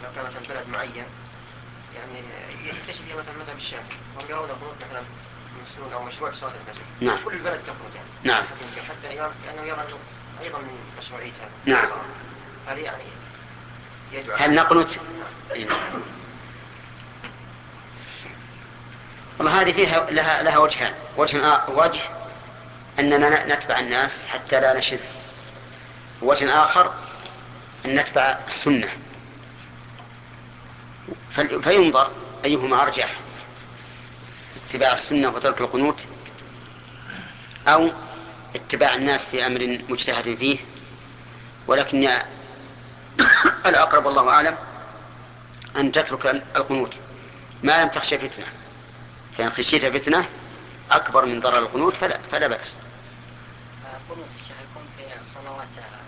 لو كان مثلا بلد معين يعني ينتشر فيها مثلا مذهب الشافعي وهم يرون القنوت مثلا مسنون أو مشروع بصلاة الفجر. نعم. كل البلد تقنط يعني. نعم. حتى كأنه يرى أنه أيضا من مشروعية هذا. نعم. هل يعني يدعو هل نقنت؟ والله هذه فيها لها وجهان. وجه أننا نتبع الناس حتى لا نشذ، وجه آخر أن نتبع السنة، فينظر أيهما أرجح، اتباع السنة وترك القنوت أو اتباع الناس في أمر مجتهد فيه. ولكن الأقرب والله أعلم أن تترك القنوت ما لم تخشى فتنة، فإن خشيت فتنة أكبر من ضرر القنوت فلا بأس. قنوت الشيخ يكون في الصلوات